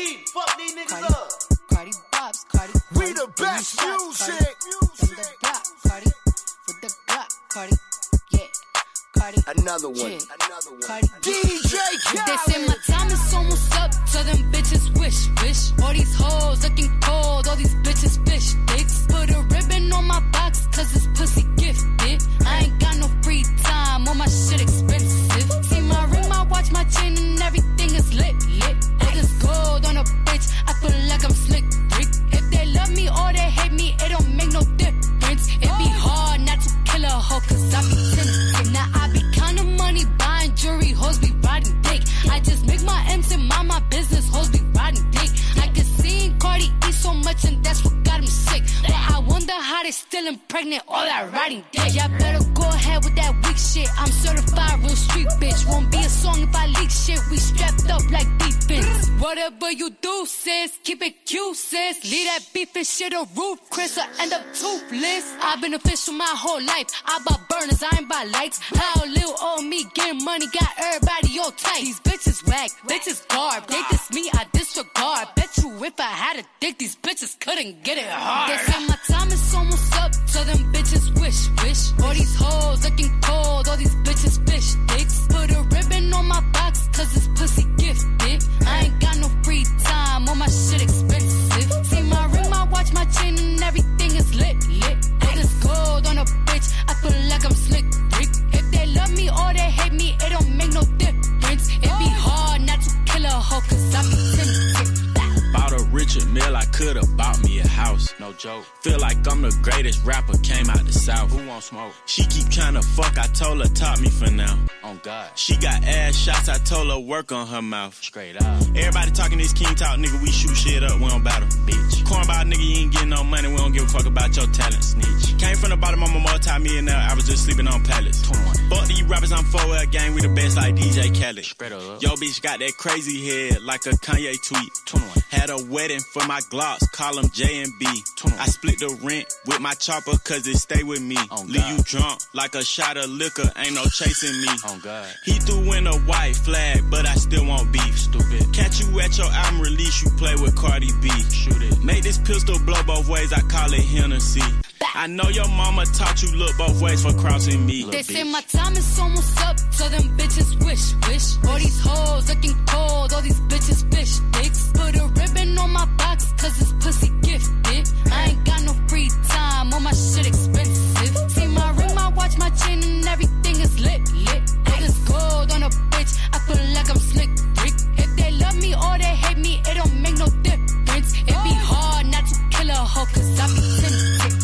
key. Fuck these niggas up. Cardi Bobs, Cardi. We the best music. From the block, Cardi. With the Glock, Cardi. Yeah. Cardi. Another one. Yeah. Another one. Cardi. DJ They Khaled. say my time is almost up, so them bitches wish. All these hoes looking cold, all these bitches fish dicks. Put a ribbon on my box, cause this pussy gifted. I ain't got no free time, all my shit expensive. See my ring, my watch, my chain, and everything is lit. All this gold on a bitch, I feel like I'm slick Rick. If they love me or they hate me, it don't make no difference. It be hard not to kill a hoe, cause I be tempted. Now I be counting money, buying jewelry, hoes be riding dick. I just make my M's and mind my business, hoes be riding dick. I can see Cardi eat so much and that's what got him sick. But I wonder how they still impregnate all that riding dick. Y'all better go ahead with that weak shit. I'm certified real street bitch. Won't be a song if I leak shit. We strapped up like defense. Whatever you do, sis, keep it cute, sis. Leave that beef and shit on roof, Chris, or end up toothless. I've been official my whole life. I bought burners, I ain't buy lights. How little old me getting money got everybody all tight. These bitches whack, bitches garb. They diss me, I disregard. Bet you if I had a dick, these bitches couldn't get it hard. They say my time is almost up, so them bitches wish. All these hoes looking cold, all these bitches fish dicks. Put a ribbon on my box, cause this pussy gifted. I ain't got no free time, all my shit expensive. See my ring, my watch, my chain, and everything is lit. All this gold on a bitch, I feel like I'm slick Rick. If they love me or they hate me, it don't make no difference. It be hard not to kill a hoe, cause I be tempted. Bought a Richard Mille, I could've bought me a house. No joke. Feel like I'm the greatest rapper, came out the South. Who want smoke? She keep tryna fuck, I told her top me for now. On God. She got ass shots, I told her work on her mouth. Straight out. Everybody talking this king talk, nigga, we shoot shit up, we don't battle. Bitch. Cornball nigga, you ain't getting no money, we don't give a fuck about your talent. Snitch. Came from the bottom, I'm a multi-millionaire, I was just sleeping on pallets. 21. Fuck these rappers, I'm 4L gang, we the best like DJ Khaled. Spread up. Yo bitch got that crazy head, like a Kanye tweet. 21. Had a wedding for my Glocks, call them J and B. 21. I split the rent with my chopper, cause it stay with me. Leave you drunk like a shot of liquor, ain't no chasing me. Oh God. He threw in a white flag, but I still want beef. Stupid. Catch you at your album release, you play with Cardi B. Shoot it. Make this pistol blow both ways, I call it Hennessy. I know your mama taught you look both ways for crossing me. They say my time is almost up, so them bitches wish. All these hoes looking cold, all these bitches fish dicks. Put a ribbon on my box, cause this pussy gifted. I ain't got no free time, all my shit expensive. See my ring, my watch, my chain, and everything is lit. All this gold on a bitch, I feel like I'm slick Rick. If they love me or they hate me, it don't make no difference. It be hard not to kill a hoe, cause I be tempted.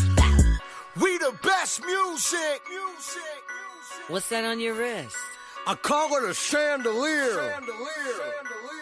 We the best music. What's that on your wrist? I call it a chandelier.